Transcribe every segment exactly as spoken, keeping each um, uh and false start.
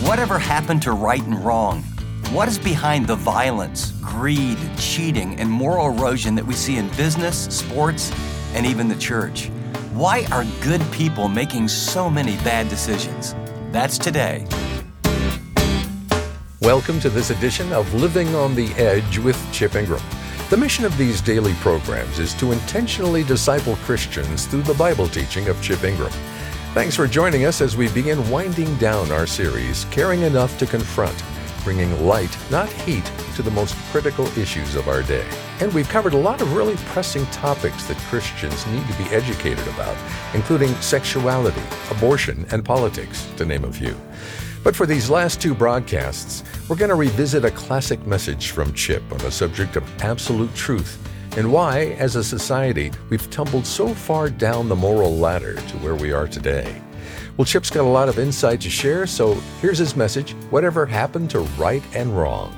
Whatever happened to right and wrong? What is behind the violence, greed, cheating, and moral erosion that we see in business, sports, and even the church? Why are good people making so many bad decisions? That's today. Welcome to this edition of Living on the Edge with Chip Ingram. The mission of these daily programs is to intentionally disciple Christians through the Bible teaching of Chip Ingram. Thanks for joining us as we begin winding down our series, Caring Enough to Confront, bringing light, not heat, to the most critical issues of our day. And we've covered a lot of really pressing topics that Christians need to be educated about, including sexuality, abortion, and politics, to name a few. But for these last two broadcasts, we're going to revisit a classic message from Chip on the subject of absolute truth and why, as a society, we've tumbled so far down the moral ladder to where we are today. Well, Chip's got a lot of insight to share, so here's his message: whatever happened to right and wrong?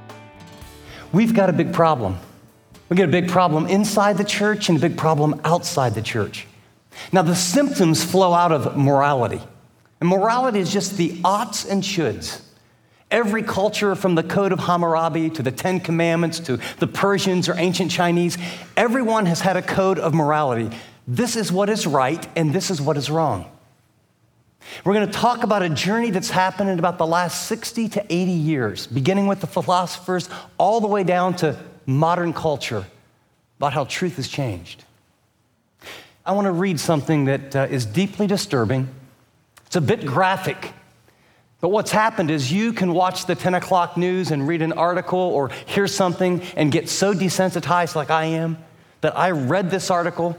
We've got a big problem. We've got a big problem inside the church and a big problem outside the church. Now, the symptoms flow out of morality. And morality is just the oughts and shoulds. Every culture, from the Code of Hammurabi to the Ten Commandments to the Persians or ancient Chinese, everyone has had a code of morality. This is what is right and this is what is wrong. We're going to talk about a journey that's happened in about the last sixty to eighty years, beginning with the philosophers all the way down to modern culture, about how truth has changed. I want to read something that uh, is deeply disturbing. It's a bit graphic, but what's happened is you can watch the ten o'clock news and read an article or hear something and get so desensitized like I am that I read this article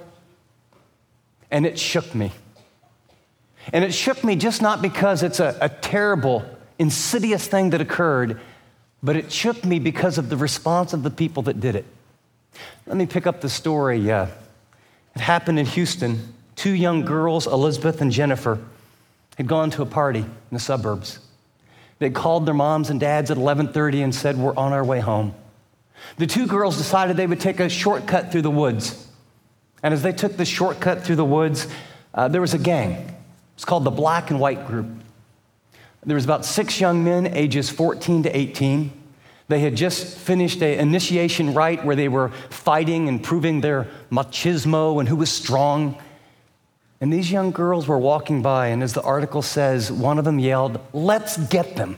and it shook me. And it shook me just not because it's a, a terrible, insidious thing that occurred, but it shook me because of the response of the people that did it. Let me pick up the story. Uh, it happened in Houston. Two young girls, Elizabeth and Jennifer, had gone to a party in the suburbs. They called their moms and dads at eleven thirty and said, "We're on our way home." The two girls decided they would take a shortcut through the woods. And as they took the shortcut through the woods, uh, there was a gang. It's called the Black and White Group. There was about six young men, ages fourteen to eighteen. They had just finished an initiation rite where they were fighting and proving their machismo and who was strong. And these young girls were walking by, and as the article says, one of them yelled, "Let's get them."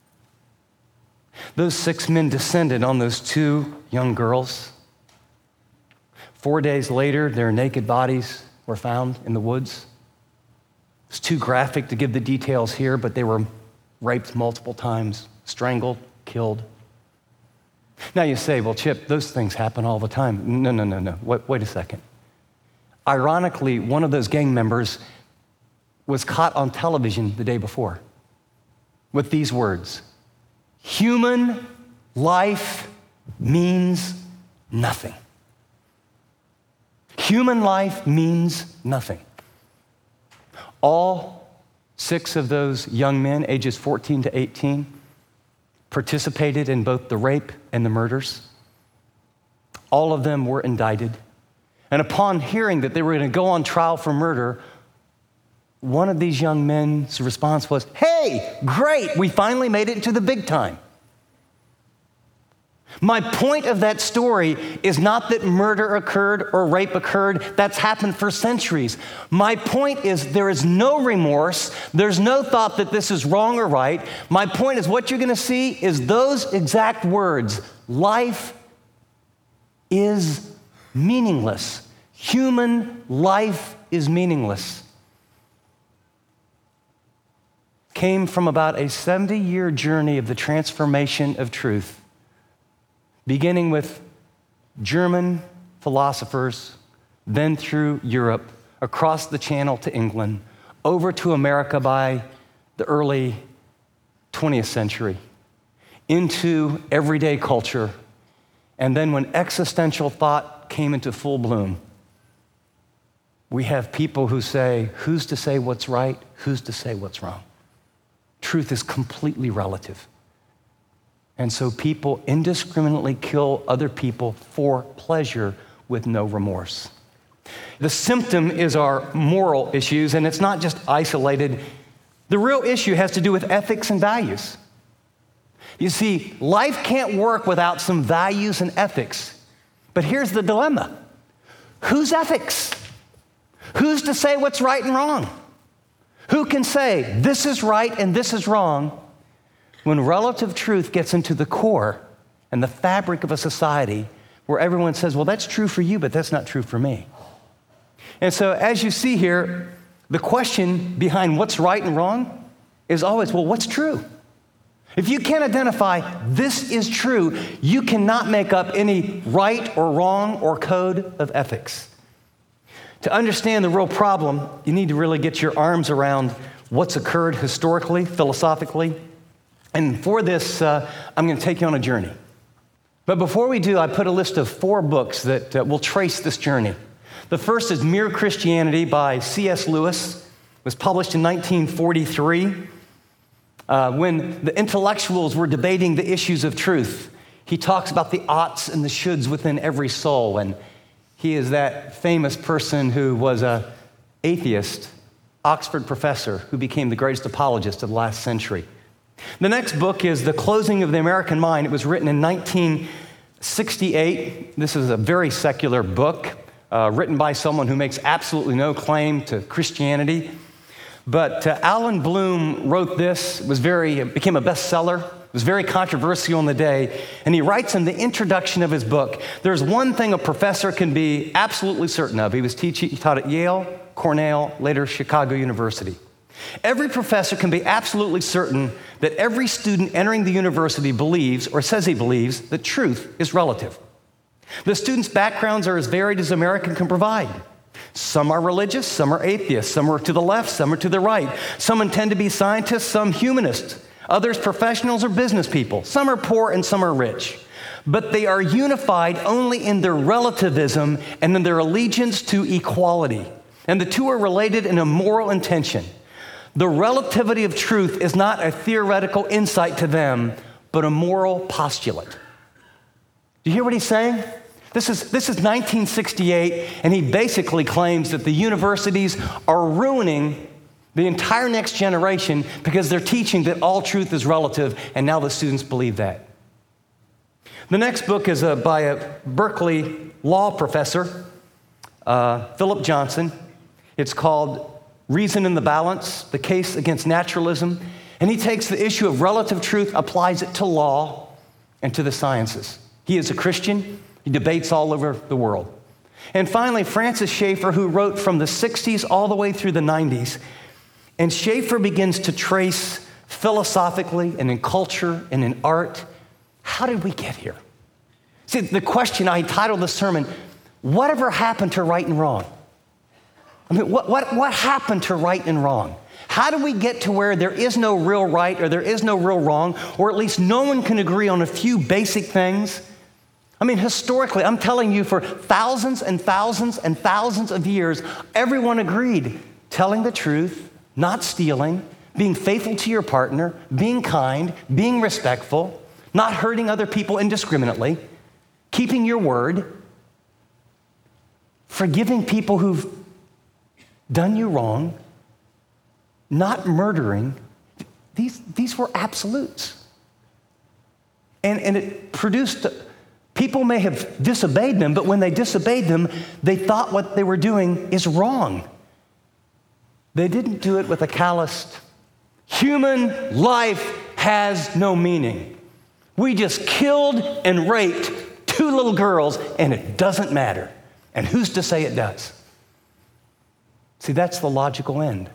Those six men descended on those two young girls. Four days later, their naked bodies were found in the woods. It's too graphic to give the details here, but they were raped multiple times, strangled, killed. Now you say, "Well, Chip, those things happen all the time." No, no, no, no. Wait, wait a second. Ironically, one of those gang members was caught on television the day before with these words: "Human life means nothing. Human life means nothing." All six of those young men, ages fourteen to eighteen, participated in both the rape and the murders. All of them were indicted. And upon hearing that they were going to go on trial for murder, one of these young men's response was, "Hey, great, we finally made it into the big time." My point of that story is not that murder occurred or rape occurred. That's happened for centuries. My point is there is no remorse. There's no thought that this is wrong or right. My point is what you're going to see is those exact words: life is meaningless. Human life is meaningless. Came from about a seventy-year journey of the transformation of truth, beginning with German philosophers, then through Europe, across the Channel to England, over to America by the early twentieth century, into everyday culture, and then when existential thought came into full bloom, we have people who say, who's to say what's right? Who's to say what's wrong? Truth is completely relative. And so people indiscriminately kill other people for pleasure with no remorse. The symptom is our moral issues, and it's not just isolated. The real issue has to do with ethics and values. You see, life can't work without some values and ethics. But here's the dilemma. Whose ethics? Who's to say what's right and wrong? Who can say this is right and this is wrong when relative truth gets into the core and the fabric of a society where everyone says, well, that's true for you, but that's not true for me. And so as you see here, the question behind what's right and wrong is always, well, what's true? If you can't identify this is true, you cannot make up any right or wrong or code of ethics. To understand the real problem, you need to really get your arms around what's occurred historically, philosophically. And for this, uh, I'm going to take you on a journey. But before we do, I put a list of four books that uh, will trace this journey. The first is Mere Christianity by C S Lewis. It was published in nineteen forty-three. Uh, when the intellectuals were debating the issues of truth, he talks about the oughts and the shoulds within every soul. And he is that famous person who was an atheist, Oxford professor, who became the greatest apologist of the last century. The next book is The Closing of the American Mind. It was written in nineteen sixty-eight. This is a very secular book, uh, written by someone who makes absolutely no claim to Christianity. But uh, Alan Bloom wrote this. It was very, it became a bestseller. It was very controversial in the day. And he writes in the introduction of his book, there's one thing a professor can be absolutely certain of. He was teaching, he taught at Yale, Cornell, later Chicago University. Every professor can be absolutely certain that every student entering the university believes, or says he believes, that truth is relative. The students' backgrounds are as varied as America can provide. Some are religious, some are atheists, some are to the left, some are to the right. Some intend to be scientists, some humanists. Others professionals or business people. Some are poor and some are rich. But they are unified only in their relativism and in their allegiance to equality. And the two are related in a moral intention. The relativity of truth is not a theoretical insight to them, but a moral postulate. Do you hear what he's saying? This is, this is nineteen sixty-eight, and he basically claims that the universities are ruining the entire next generation because they're teaching that all truth is relative, and now the students believe that. The next book is a, by a Berkeley law professor, uh, Philip Johnson. It's called Reason in the Balance, The Case Against Naturalism. And he takes the issue of relative truth, applies it to law and to the sciences. He is a Christian. He debates all over the world. And finally, Francis Schaeffer, who wrote from the sixties all the way through the nineties. And Schaeffer begins to trace philosophically and in culture and in art, how did we get here? See, the question, I entitled the sermon, Whatever Happened to Right and Wrong? I mean, what, what, what happened to right and wrong? How do we get to where there is no real right or there is no real wrong, or at least no one can agree on a few basic things? I mean, historically, I'm telling you, for thousands and thousands and thousands of years, everyone agreed. Telling the truth, not stealing, being faithful to your partner, being kind, being respectful, not hurting other people indiscriminately, keeping your word, forgiving people who've done you wrong, not murdering. These, these were absolutes. And, and it produced... People may have disobeyed them, but when they disobeyed them, they thought what they were doing is wrong. They didn't do it with a calloused, human life has no meaning. We just killed and raped two little girls, and it doesn't matter. And who's to say it does? See, that's the logical end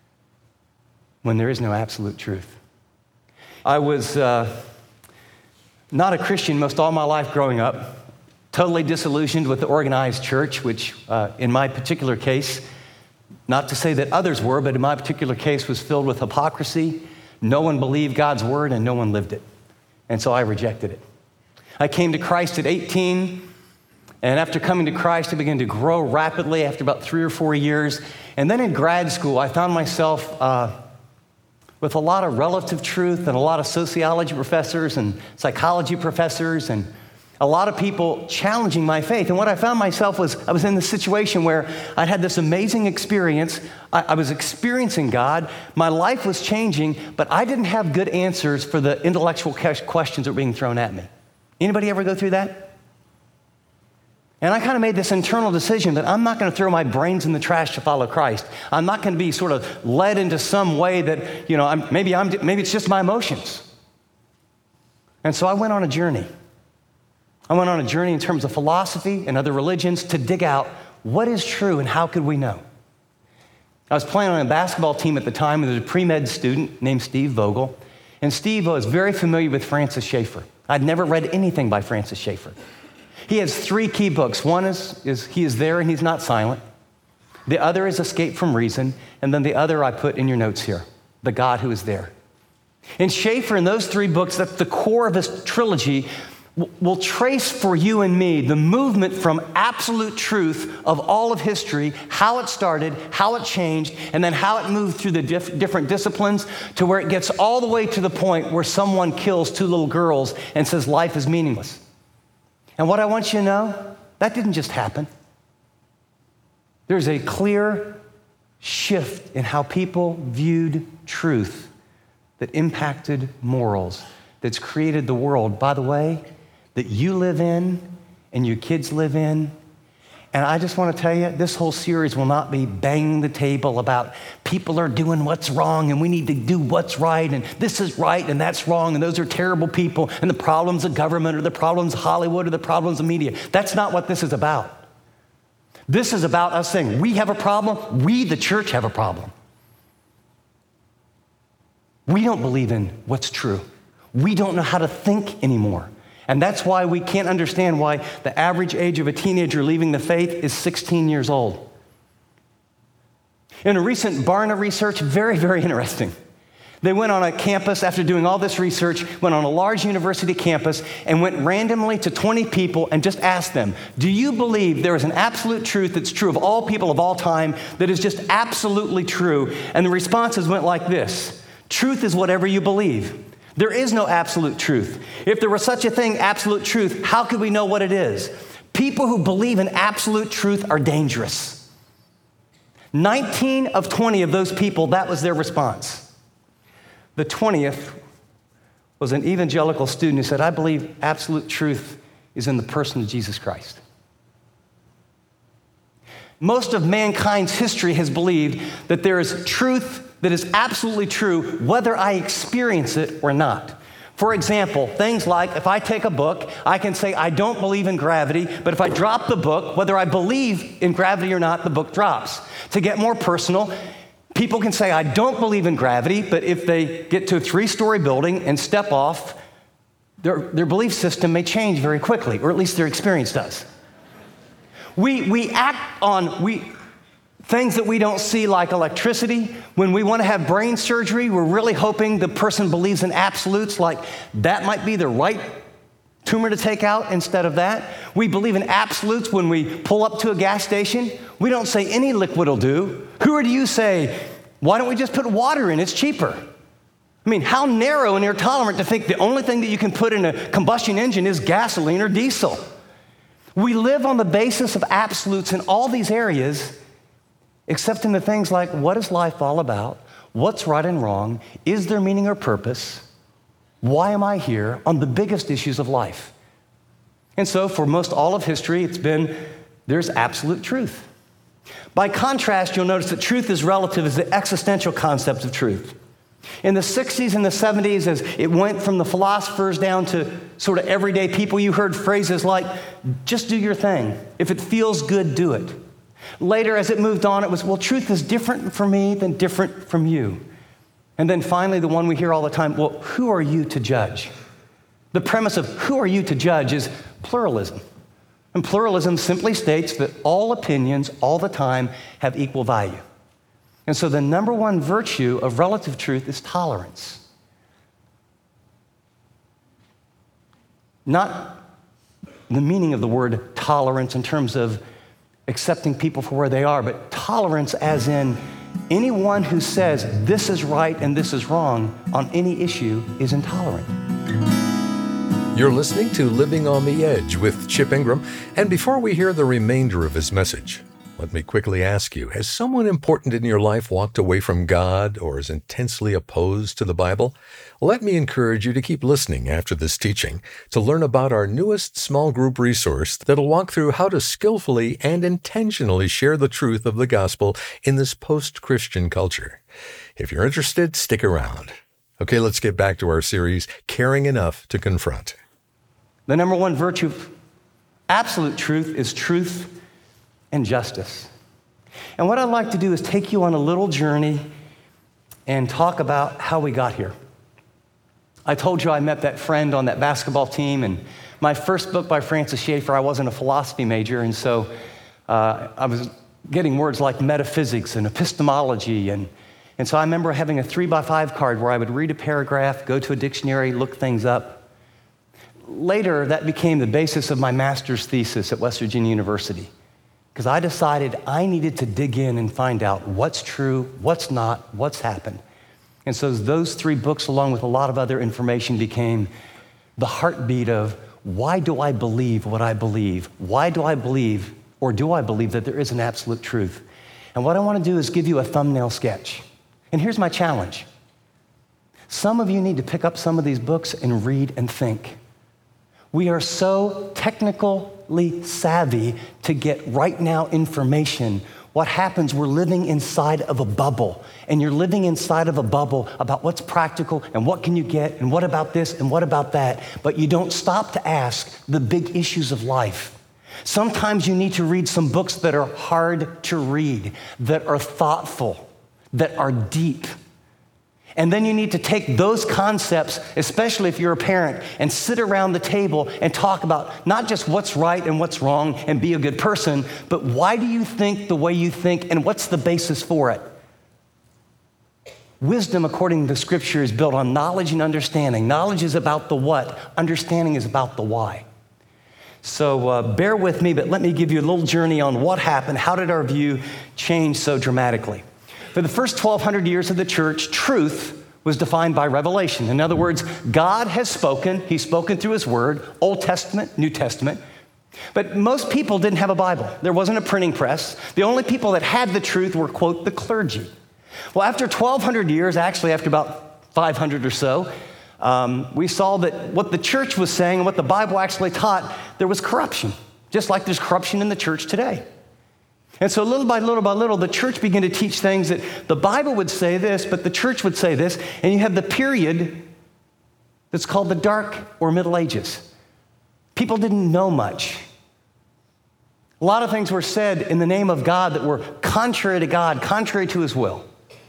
when there is no absolute truth. I was... Uh, Not a Christian most all my life growing up, totally disillusioned with the organized church, which uh, in my particular case, not to say that others were, but in my particular case was filled with hypocrisy. No one believed God's word and no one lived it. And so I rejected it. I came to Christ at eighteen, and after coming to Christ, I began to grow rapidly after about three or four years. And then in grad school, I found myself uh, with a lot of relative truth and a lot of sociology professors and psychology professors. And a lot of people challenging my faith. And what I found myself was I was in this situation where I had this amazing experience. I, I was experiencing God. My life was changing, but I didn't have good answers for the intellectual questions that were being thrown at me. Anybody ever go through that? And I kind of made this internal decision that I'm not going to throw my brains in the trash to follow Christ. I'm not going to be sort of led into some way that, you know, I'm, maybe, I'm, maybe it's just my emotions. And so I went on a journey. I went on a journey in terms of philosophy and other religions to dig out what is true and how could we know. I was playing on a basketball team at the time. There was a pre-med student named Steve Vogel. And Steve was very familiar with Francis Schaeffer. I'd never read anything by Francis Schaeffer. He has three key books. One is, is He is There and He's Not Silent. The other is Escape from Reason. And then the other I put in your notes here, The God Who Is There. And Schaeffer, in those three books, that's the core of his trilogy, will trace for you and me the movement from absolute truth of all of history, how it started, how it changed, and then how it moved through the diff- different disciplines to where it gets all the way to the point where someone kills two little girls and says life is meaningless. And what I want you to know, that didn't just happen. There's a clear shift in how people viewed truth that impacted morals, that's created the world, by the way, that you live in and your kids live in. And I just want to tell you, this whole series will not be banging the table about people are doing what's wrong and we need to do what's right and this is right and that's wrong and those are terrible people and the problems of government or the problems of Hollywood or the problems of media. That's not what this is about. This is about us saying we have a problem, we the church have a problem. We don't believe in what's true. We don't know how to think anymore. And that's why we can't understand why the average age of a teenager leaving the faith is sixteen years old. In a recent Barna research, very, very interesting. They went on a campus after doing all this research, went on a large university campus and went randomly to twenty people and just asked them, do you believe there is an absolute truth that's true of all people of all time that is just absolutely true? And the responses went like this. Truth is whatever you believe. There is no absolute truth. If there was such a thing, absolute truth, how could we know what it is? People who believe in absolute truth are dangerous. nineteen of twenty of those people, that was their response. The twentieth was an evangelical student who said, I believe absolute truth is in the person of Jesus Christ. Most of mankind's history has believed that there is truth that is absolutely true whether I experience it or not. For example, things like if I take a book, I can say I don't believe in gravity, but if I drop the book, whether I believe in gravity or not, the book drops. To get more personal, people can say I don't believe in gravity, but if they get to a three-story building and step off, their, their belief system may change very quickly, or at least their experience does. We, we act on we, things that we don't see like electricity. When we want to have brain surgery, we're really hoping the person believes in absolutes, like that might be the right tumor to take out instead of that. We believe in absolutes when we pull up to a gas station. We don't say any liquid will do. Who do you say, why don't we just put water in? It's cheaper. I mean, how narrow and intolerant to think the only thing that you can put in a combustion engine is gasoline or diesel. We live on the basis of absolutes in all these areas, except in the things like, what is life all about? What's right and wrong? Is there meaning or purpose? Why am I here? On the biggest issues of life. And so for most all of history, it's been, there's absolute truth. By contrast, you'll notice that truth is relative as the existential concept of truth. In the sixties and the seventies, as it went from the philosophers down to sort of everyday people, you heard phrases like, just do your thing. If it feels good, do it. Later, as it moved on, it was, well, truth is different for me than different from you. And then finally, the one we hear all the time, well, who are you to judge? The premise of who are you to judge is pluralism. And pluralism simply states that all opinions all the time have equal value. And so the number one virtue of relative truth is tolerance. Not the meaning of the word tolerance in terms of accepting people for where they are, but tolerance as in anyone who says this is right and this is wrong on any issue is intolerant. You're listening to Living on the Edge with Chip Ingram, and before we hear the remainder of his message, let me quickly ask you, has someone important in your life walked away from God or is intensely opposed to the Bible? Let me encourage you to keep listening after this teaching to learn about our newest small group resource that'll walk through how to skillfully and intentionally share the truth of the gospel in this post-Christian culture. If you're interested, stick around. Okay, let's get back to our series, Caring Enough to Confront. The number one virtue of absolute truth is truth and justice. And what I'd like to do is take you on a little journey and talk about how we got here. I told you I met that friend on that basketball team, and my first book by Francis Schaeffer, I wasn't a philosophy major, and so uh, I was getting words like metaphysics and epistemology, and, and so I remember having a three by five card where I would read a paragraph, go to a dictionary, look things up. Later, that became the basis of my master's thesis at West Virginia University, because I decided I needed to dig in and find out what's true, what's not, what's happened. And so those three books, along with a lot of other information, became the heartbeat of why do I believe what I believe? Why do I believe, or do I believe that there is an absolute truth? And what I want to do is give you a thumbnail sketch. And here's my challenge. Some of you need to pick up some of these books and read and think. We are so technically savvy to get right now information. What happens, we're living inside of a bubble, and you're living inside of a bubble about what's practical and what can you get and what about this and what about that, but you don't stop to ask the big issues of life. Sometimes you need to read some books that are hard to read, that are thoughtful, that are deep. And then you need to take those concepts, especially if you're a parent, and sit around the table and talk about not just what's right and what's wrong and be a good person, but why do you think the way you think and what's the basis for it? Wisdom, according to Scripture, is built on knowledge and understanding. Knowledge is about the what, understanding is about the why. So uh, bear with me, but let me give you a little journey on what happened. How did our view change so dramatically? For the first twelve hundred years of the church, truth was defined by revelation. In other words, God has spoken. He's spoken through his word, Old Testament, New Testament. But most people didn't have a Bible. There wasn't a printing press. The only people that had the truth were, quote, the clergy. Well, after twelve hundred years, actually after about five hundred or so, um, we saw that what the church was saying and what the Bible actually taught, there was corruption, just like there's corruption in the church today. And so little by little by little, the church began to teach things that the Bible would say this, but the church would say this. And you have the period that's called the Dark or Middle Ages. People didn't know much. A lot of things were said in the name of God that were contrary to God, contrary to his will.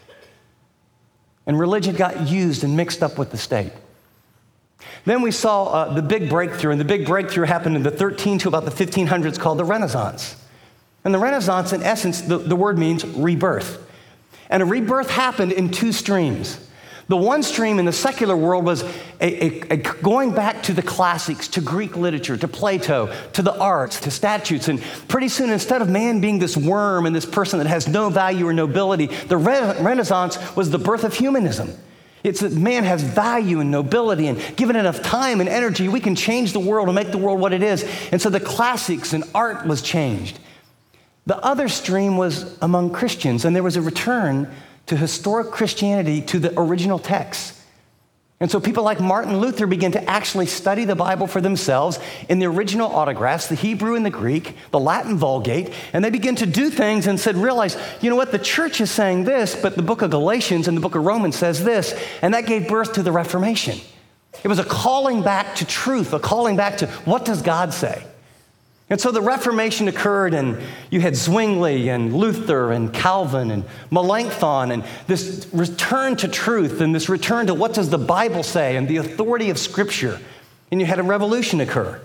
And religion got used and mixed up with the state. Then we saw uh, the big breakthrough, and the big breakthrough happened in the thirteen to about the fifteen hundreds called the Renaissance. And the Renaissance, in essence, the, the word means rebirth. And a rebirth happened in two streams. The one stream in the secular world was a, a, a going back to the classics, to Greek literature, to Plato, to the arts, to statutes. And pretty soon, instead of man being this worm and this person that has no value or nobility, the Re- Renaissance was the birth of humanism. It's that man has value and nobility, and given enough time and energy, we can change the world and make the world what it is. And so the classics and art was changed. The other stream was among Christians, and there was a return to historic Christianity, to the original text. And so people like Martin Luther began to actually study the Bible for themselves in the original autographs, the Hebrew and the Greek, the Latin Vulgate, and they began to do things and said, realize, you know what, the church is saying this, but the book of Galatians and the book of Romans says this, and that gave birth to the Reformation. It was a calling back to truth, a calling back to what does God say? And so the Reformation occurred, and you had Zwingli and Luther and Calvin and Melanchthon, and this return to truth and this return to what does the Bible say and the authority of Scripture. And you had a revolution occur.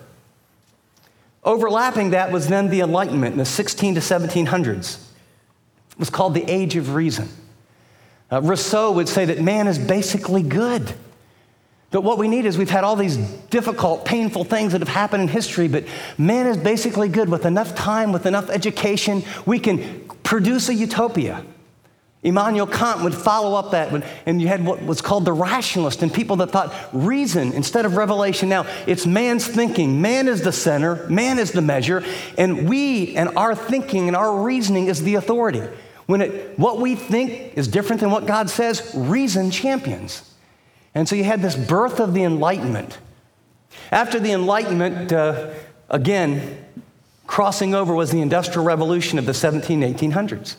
Overlapping that was then the Enlightenment in the sixteen to seventeen hundreds. It was called the Age of Reason. Uh, Rousseau would say that man is basically good. But what we need is we've had all these difficult, painful things that have happened in history, but man is basically good. With enough time, with enough education, we can produce a utopia. Immanuel Kant would follow up that, and you had what was called the rationalist, and people that thought reason instead of revelation. Now, it's man's thinking. Man is the center, man is the measure, and we and our thinking and our reasoning is the authority. When it, what we think is different than what God says, reason champions. And so you had this birth of the Enlightenment. After the Enlightenment, uh, again, crossing over was the Industrial Revolution of the seventeen, eighteen hundreds.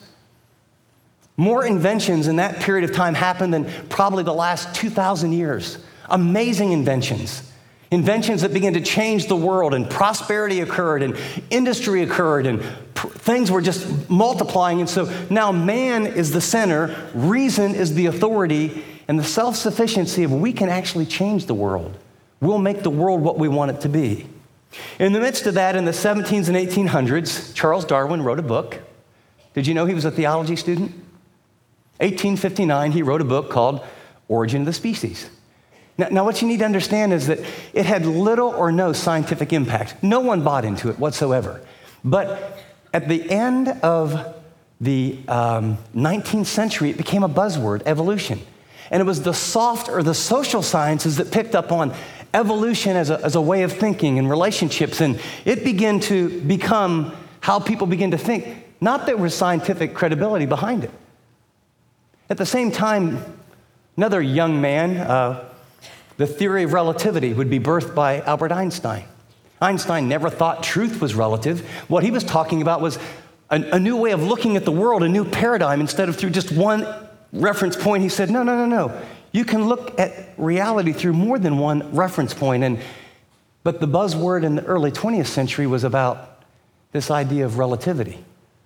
More inventions in that period of time happened than probably the last two thousand years. Amazing inventions. Inventions that began to change the world, and prosperity occurred, and industry occurred, and pr- things were just multiplying. And so now man is the center, reason is the authority, and the self-sufficiency of we can actually change the world. We'll make the world what we want it to be. In the midst of that, in the seventeens and eighteen hundreds, Charles Darwin wrote a book. Did you know he was a theology student? eighteen fifty-nine, he wrote a book called Origin of the Species. Now, now, what you need to understand is that it had little or no scientific impact. No one bought into it whatsoever. But at the end of the um, nineteenth century, it became a buzzword, evolution. And it was the soft or the social sciences that picked up on evolution as a, as a way of thinking and relationships. And it began to become how people begin to think. Not that there was scientific credibility behind it. At the same time, another young man, uh, the theory of relativity would be birthed by Albert Einstein. Einstein never thought truth was relative. What he was talking about was a, a new way of looking at the world, a new paradigm. Instead of through just one reference point, he said, no, no, no, no. You can look at reality through more than one reference point. And, but the buzzword in the early twentieth century was about this idea of relativity.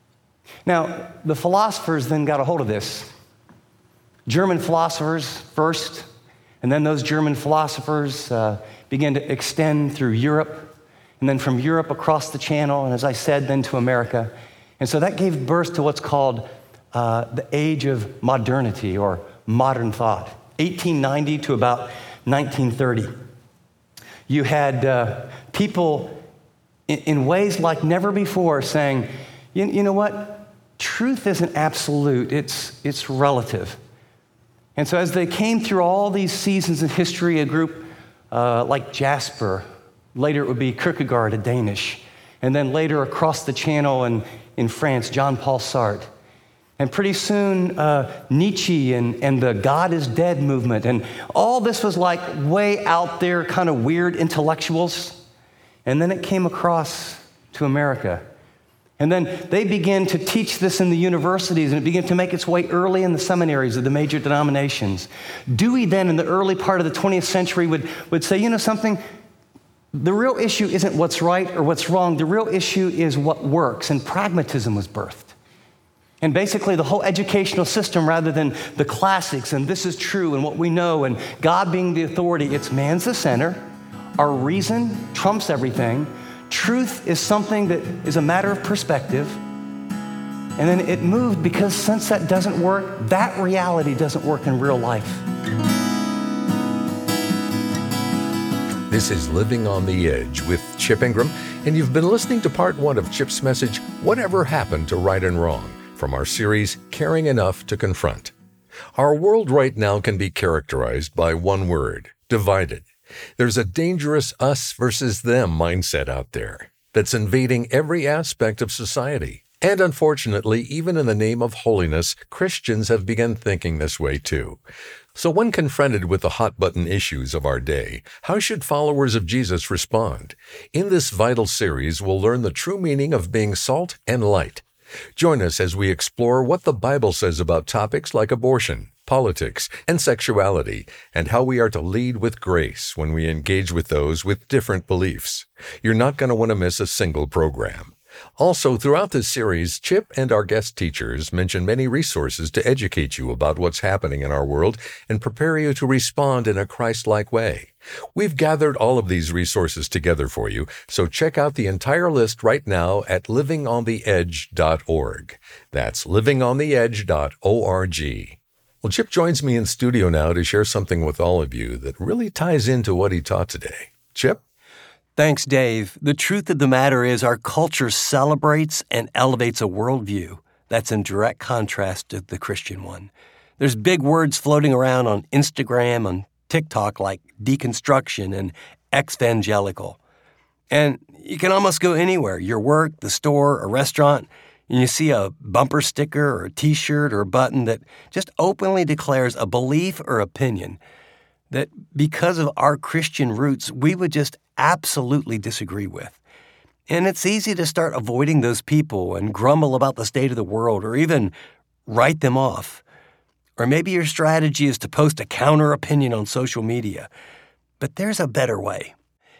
Now, the philosophers then got a hold of this. German philosophers first, and then those German philosophers uh, began to extend through Europe, and then from Europe across the Channel, and as I said, then to America. And so that gave birth to what's called uh, the age of modernity or modern thought, eighteen ninety to about nineteen thirty. You had uh, people in, in ways like never before saying, you, you know what? Truth isn't absolute, it's, it's relative. And so as they came through all these seasons in history, a group uh, like Jasper, later it would be Kierkegaard, a Danish, and then later across the Channel and in France, Jean-Paul Sartre. And pretty soon, uh, Nietzsche and, and the God is Dead movement, and all this was like way out there, kind of weird intellectuals. And then it came across to America. And then they began to teach this in the universities, and it began to make its way early in the seminaries of the major denominations. Dewey then, in the early part of the twentieth century, would, would say, you know something? The real issue isn't what's right or what's wrong. The real issue is what works, and pragmatism was birthed. And basically the whole educational system, rather than the classics, and this is true, and what we know, and God being the authority, it's man's the center. Our reason trumps everything. Truth is something that is a matter of perspective. And then it moved because since that doesn't work, that reality doesn't work in real life. This is Living on the Edge with Chip Ingram, and you've been listening to part one of Chip's message, Whatever Happened to Right and Wrong, from our series, Caring Enough to Confront. Our world right now can be characterized by one word, divided. There's a dangerous us versus them mindset out there that's invading every aspect of society. And unfortunately, even in the name of holiness, Christians have begun thinking this way too. So when confronted with the hot-button issues of our day, how should followers of Jesus respond? In this vital series, we'll learn the true meaning of being salt and light. Join us as we explore what the Bible says about topics like abortion, politics, and sexuality, and how we are to lead with grace when we engage with those with different beliefs. You're not going to want to miss a single program. Also, throughout this series, Chip and our guest teachers mention many resources to educate you about what's happening in our world and prepare you to respond in a Christ-like way. We've gathered all of these resources together for you, so check out the entire list right now at living on the edge dot org. That's living on the edge dot org. Well, Chip joins me in studio now to share something with all of you that really ties into what he taught today. Chip? Thanks, Dave. The truth of the matter is our culture celebrates and elevates a worldview that's in direct contrast to the Christian one. There's big words floating around on Instagram, on TikTok, like deconstruction and exvangelical. And you can almost go anywhere, your work, the store, a restaurant, and you see a bumper sticker or a T-shirt or a button that just openly declares a belief or opinion that because of our Christian roots, we would just absolutely disagree with. And it's easy to start avoiding those people and grumble about the state of the world or even write them off. Or maybe your strategy is to post a counter opinion on social media. But there's a better way.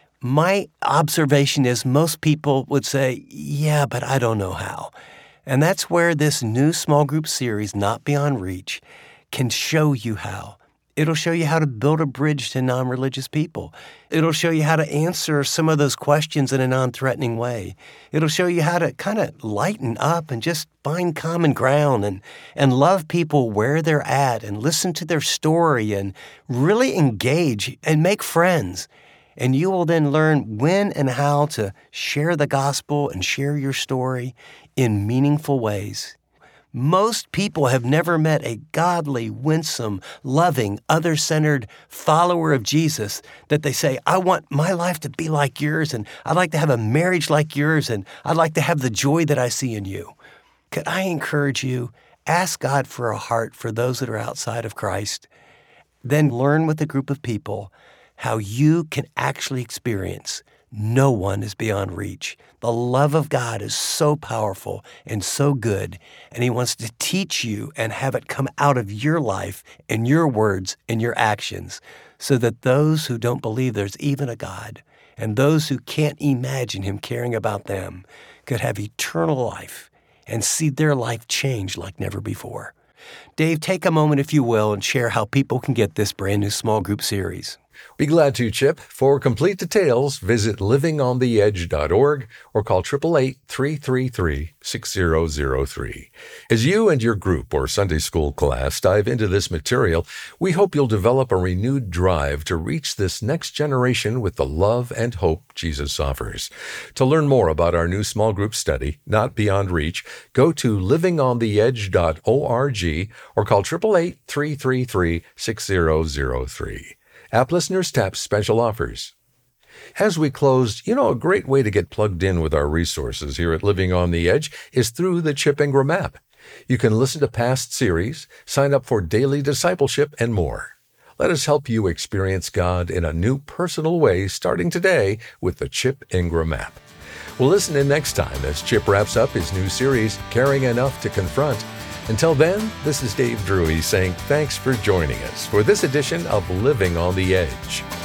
My observation is most people would say, yeah, but I don't know how. And that's where this new small group series, Not Beyond Reach, can show you how. It'll show you how to build a bridge to non-religious people. It'll show you how to answer some of those questions in a non-threatening way. It'll show you how to kind of lighten up and just find common ground and, and love people where they're at and listen to their story and really engage and make friends. And you will then learn when and how to share the gospel and share your story in meaningful ways. Most people have never met a godly, winsome, loving, other-centered follower of Jesus that they say, I want my life to be like yours, and I'd like to have a marriage like yours, and I'd like to have the joy that I see in you. Could I encourage you, ask God for a heart for those that are outside of Christ, then learn with a group of people how you can actually experience no one is beyond reach. The love of God is so powerful and so good, and He wants to teach you and have it come out of your life and your words and your actions so that those who don't believe there's even a God and those who can't imagine Him caring about them could have eternal life and see their life change like never before. Dave, take a moment, if you will, and share how people can get this brand new small group series. Be glad to, Chip. For complete details, visit living on the edge dot org or call eight eight eight, three three three, six zero zero three. As you and your group or Sunday school class dive into this material, we hope you'll develop a renewed drive to reach this next generation with the love and hope Jesus offers. To learn more about our new small group study, Not Beyond Reach, go to living on the edge dot org or call eight eight eight, three three three, six zero zero three. App listeners tap special offers. As we close, you know, a great way to get plugged in with our resources here at Living on the Edge is through the Chip Ingram app. You can listen to past series, sign up for daily discipleship, and more. Let us help you experience God in a new personal way starting today with the Chip Ingram app. We'll listen in next time as Chip wraps up his new series, Caring Enough to Confront. Until then, this is Dave Drury saying thanks for joining us for this edition of Living on the Edge.